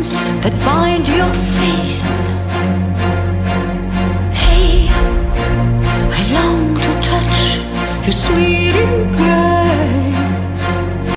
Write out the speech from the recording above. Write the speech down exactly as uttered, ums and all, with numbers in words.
hands that bind your face. Hey, I long to touch your sweet embrace.